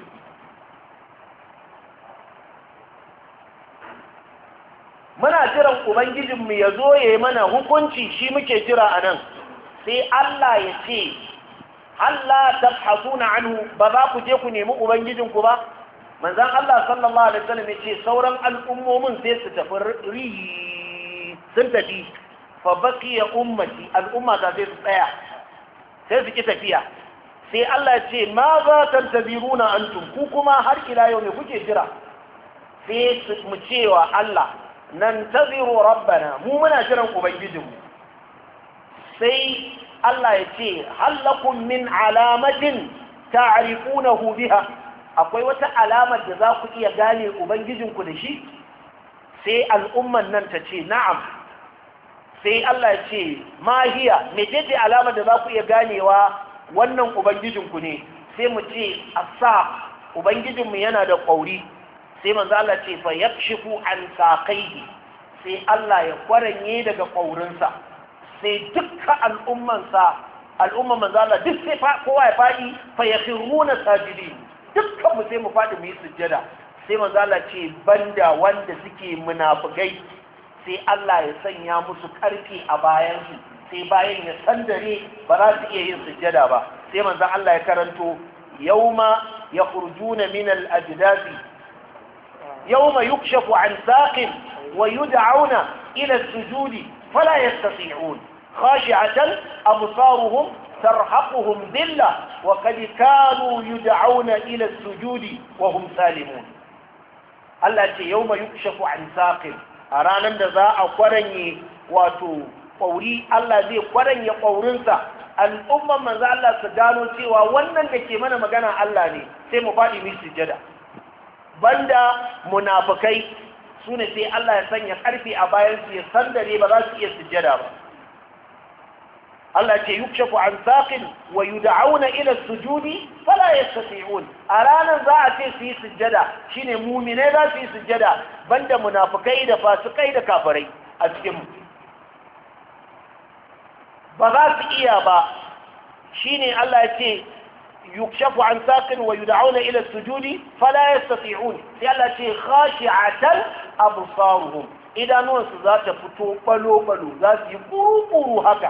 muna jiran ubangijinmu ya zo ya yi mana hukunci, shi muke jira a nan. sai Allah ya ce Allah tabhasuna anhu, ba za ku je ku nemi ubangijinku ba? manzon Allah sallallahu alaihi wasallam ya ce sauran al'ummomin sai su tafi ri sun tafi, fa baqiya ummati, al'umma ta sai su tsaya, sai su ki tafiya. sai Allah ya ce ma za tantaziruna antum, ku kuma har ila yau me kuke jira? sai mu cewa Allah nan taziru rabbana, mu muna jiran ubangijinmu. sai Allah ya ce halakum min alamatin ta'rifunahu biha, akwai wata alamar da za ku iya gane ubangijinku da shi? sai al'umman nan ta ce na'am. sai Allah ya ce ma hiya, mecece alamar da za ku iya ganewa wannan ubangijinku ne? sai mu ce asa, ubangijinmu yana da ƙauri. sai manzo Allah ce fa yakshifu an saqaihi, sai Allah ya kwaranye daga ƙaurinsa sai dukkan al'ummansa al'umman manzo Allah duk sai kowa ya faɗi fa yakhruna sajidin dukkan mu sai mu faɗi mu yi sujjada sai manzo Allah ce banda wanda suke munafikai sai Allah ya sanya musu karfi a bayan su sai bayan ya sandare ba za su iya yin sujjada ba sai manzo Allah ya karanto yawma yakhrujuna min al-ajdasi yawma yukshafu an saqin wa yud'auna ila as-sujudi fala yastati'un خاشعة أبصارهم ترهقهم ذلة وقد كانوا يدعون إلى السجود وهم سالمون التي يوم يكشف عن ساق أرانا ذا قرني واتو قوري الله ذي قرني قورنسا الأمة من ذا الله سجانو سيوا ونن كي من مغانا الله ني سي مفادي مي سجدا بندا منافقai sune sai Allah ya sanya karfi a bayan su ya sandare ba za su iya sujjada ba Allah ce yukshafu an saqin wa yud'auna ila sujudi fala yastati'un a ranar za a ce su yi sujjada shine mu'minai za su yi sujjada banda munafikai da fasikai da kafirai a cikin mu ba za su iya ba shine Allah ya ce yukshafu an saqin wa yud'auna ila sujudi fala yastati'un sai Allah ce khashi'atan absaruhum idanuwansu za ta fito balo balo za su yi kuru haka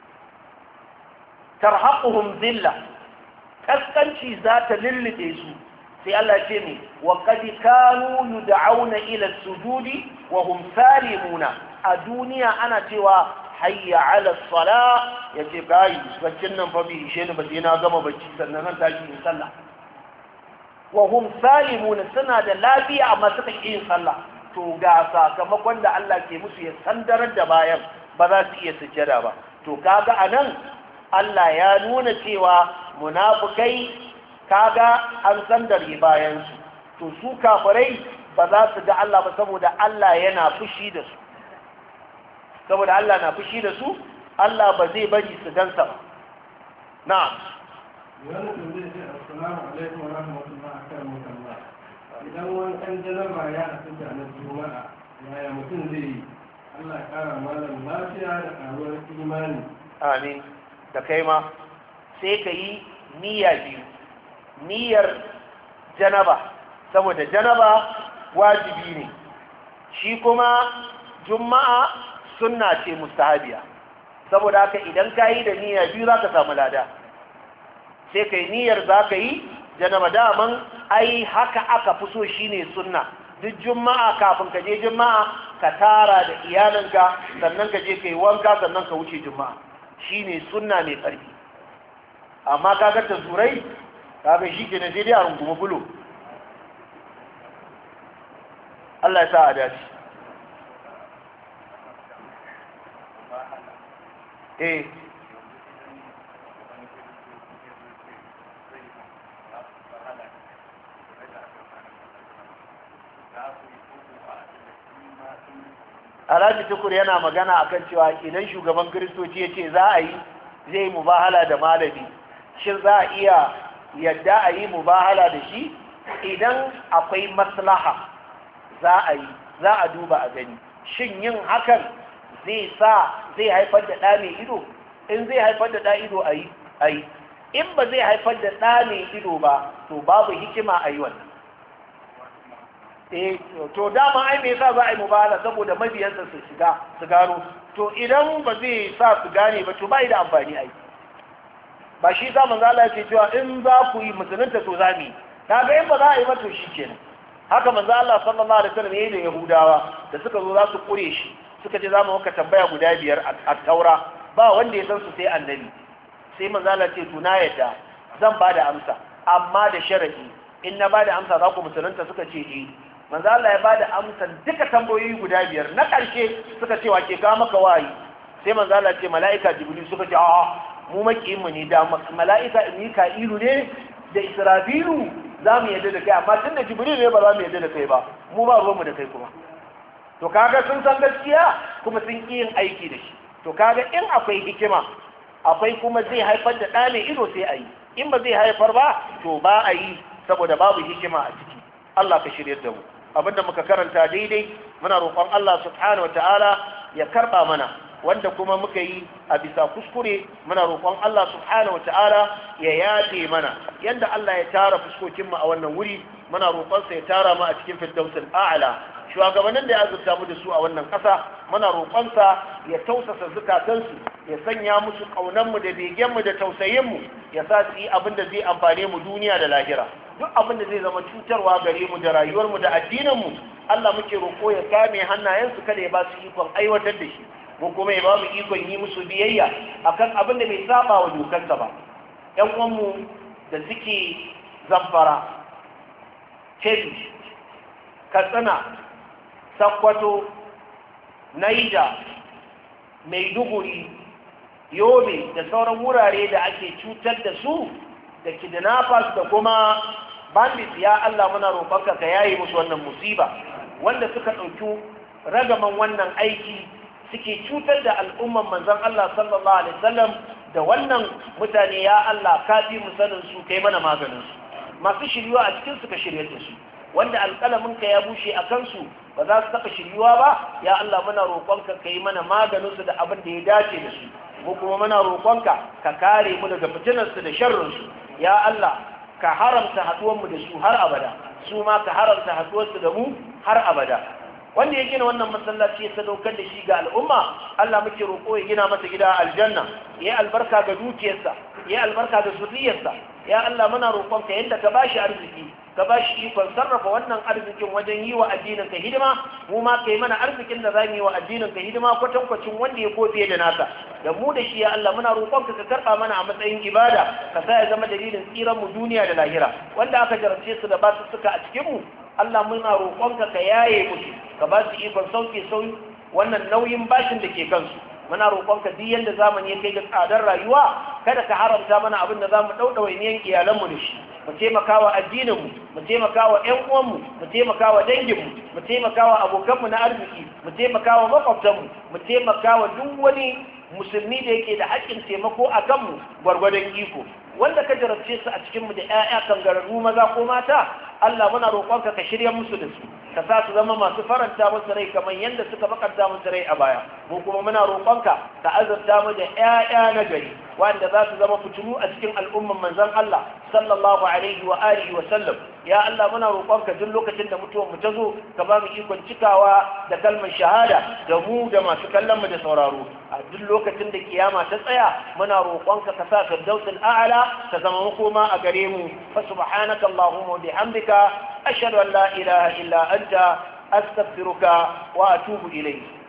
tarhaquhum zilla kaskanci za ta lullube su sai Allah ce ne wa qad kanu yud'auna ila sujudi wa hum salimuna a duniya ana cewa hayya ala sala yace kai baccin nan fa bi ishe ni ba sai na gama bacci sannan nan tashi in sallah wa hum salimuna suna da lafiya amma suka yi yin sallah to ga sakamakon da Allah ke musu ya sandarar da bayan ba za su iya sujjada ba to kaga anan Allah ya nuna cewa munafukai kaga an sandare bayansu to su kafirai ba za su ga Allah ba saboda Allah yana fushi da su saboda Allah na fushi da su Allah ba zai bari su gansa ba na'am yana da zai ce assalamu alaikum wa rahmatullahi wa idan wani ɗan jaraba ya haɗu da na juma'a yaya mutum zai yi Allah ya ƙara malam lafiya da ƙaruwar imani amin da kai ma sai ka yi niyya biyu niyyar janaba saboda janaba wajibi ne shi kuma juma'a sunna ce mustahabiya saboda haka idan ka yi da niyya biyu za ka samu lada sai ka yi niyyar za ka yi janaba daman ai haka aka fi so shi ne sunna duk juma'a kafin ka je juma'a ka tara da iyalinka sannan ka je ka yi wanka sannan ka wuce juma'a shi ne sunna mai ƙarfi amma kaga ta zurai kaga shi ke na sai dai a runguma bulo Allah ya sa a dace eh Alhaji Tukur yana magana akan cewa idan shugaban Kiristoci ya ce za a yi zai mubahala da malami shin za a iya yadda a yi mubahala da shi idan akwai maslaha za a yi za a duba a gani shin yin hakan zai sa zai haifar da ɗa mai ido in zai haifar da ɗa ido a yi a yi in ba zai haifar da ɗa mai ido ba to babu hikima a yi wannan eh to dama ai me yasa za a yi mubahala saboda mabiyansa su shiga su gano to idan ba zai sa su gane ba to bai da amfani ai ba shi za manzo Allah ya ce cewa in za ku yi musulunta to za mu yi kaga in ba za a yi ba to shikenan haka manzo Allah sallallahu alaihi wasallam yayin da Yahudawa da suka zo za su kure shi suka ce za mu maka tambaya guda biyar a taura ba wanda ya san su sai annabi sai manzo Allah ce to na yadda zan ba da amsa amma da sharadi in na ba da amsa za ku musulunta suka ce eh manzo Allah ya bada amsan duka tambayoyi guda biyar na ƙarshe suka ce wace ga maka wayi sai manzo Allah ce mala'ika jibril suka ce a mu makiyin mu ne da mala'ika mika'ilu ne da israfilu za mu yadda da kai amma tunda jibril ne ba za mu yadda da kai ba mu ba ruwan mu da kai kuma to kaga sun san gaskiya kuma sun ki yin aiki da shi to kaga in akwai hikima akwai kuma zai haifar da ɗa mai ido sai a yi in ba zai haifar ba to ba a yi saboda babu hikima a ciki Allah ka shirye da mu abinda muka karanta daidai muna roƙon Allah subhanahu wataala ya karɓa mana wanda kuma muka yi a bisa kuskure muna roƙon Allah subhanahu wataala ya yaje mana yanda Allah ya tara fuskokin mu a wannan wuri muna roƙon sa ya tara mu a cikin firdausul a'la shugabannin da ya azurta mu da su a wannan ƙasa muna roƙon sa ya tausasa zukatansu ya sanya musu kaunan mu da begen mu da tausayin mu ya sa su yi abin da zai amfane mu duniya da lahira duk abin da zai zama cutarwa gare mu da rayuwar mu da addinin mu Allah muke roƙo ya kame hannayensu kada ya ba su ikon aiwatar da shi ko kuma ya ba mu ikon yi musu biyayya akan abin da bai saba wa dokarsa ba ƴan uwanmu da suke zamfara kebbi katsina sakkwato naija maiduguri yobe da sauran wurare da ake cutar da su da kidnappers da kuma bandits ya Allah muna roƙonka ka yayi musu wannan musiba wanda suka ɗauki ragaman wannan aiki suke cutar da al'umman manzon Allah sallallahu alaihi wasallam da wannan mutane ya Allah ka fi mu sanin su kai mana maganin su masu shiryuwa a cikin su ka shirye da su wanda alƙalamin ka ya bushe a kansu ba za su taɓa shiryuwa ba ya Allah muna roƙonka ka yi mana maganin su da abin da ya dace da su mu kuma muna roƙonka ka kare mu daga fitinar su da sharrin su ya Allah ka haramta haɗuwar mu da su har abada su ma ka haramta haɗuwar su da mu har abada wanda ya gina wannan masallaci ya sadaukar da shi ga al'umma Allah muke roƙo ya gina masa gida aljanna ya albarka ga dukiyarsa ya albarka ga zuriyarsa ya Allah muna roƙonka yadda ka bashi arziki ka bashi ikon sarrafa wannan arzikin wajen yi wa addinin ka hidima mu ma kai mana arzikin da zamu yi wa addinin ka hidima kwatankwacin wanda ya ko fiye da naka da mu da shi ya Allah muna roƙonka ka karɓa mana a matsayin ibada ka sa ya zama dalilin tsiran mu duniya da lahira wanda aka jarabce su da ba su suka a cikin mu Allah muna roƙonka ka yaye musu ka ba su ikon sauke sauyi wannan nauyin bashin da ke kansu muna roƙonka duk yanda zamani ya kai ga tsadar rayuwa kada ka haramta mana abin da zamu daudawa niyan iyalanmu da shi mu taimakawa addininmu mu taimakawa ƴan uwanmu mu taimakawa danginmu mu taimakawa abokanmu na arziki mu taimakawa makwabtanmu mu taimakawa duk wani musulmi da yake da haƙƙin taimako a kanmu gwargwadon iko wanda ka jarabce su a cikinmu da 'ya'ya kangararru maza ko mata Allah muna roƙonka ka shirya musu da su ka sa su zama masu faranta musu rai kamar yadda suka bakanta musu rai a baya mu kuma muna roƙonka ka azurta mu da 'ya'ya na gari wanda za su zama fitulu a cikin al'umman manzon Allah sallallahu alaihi wa alihi wa sallam ya Allah muna roƙonka duk lokacin da mutuwar mu ta zo ka ba mu ikon cikawa da kalmar shahada da mu da masu kallon mu da sauraro a duk lokacin da kiyama ta tsaya muna roƙonka ka sa firdausul a'la ka zama makoma a gare mu fa subhanaka allahumma wa bihamdika ashhadu an la ilaha illa anta astaghfiruka wa atubu ilayk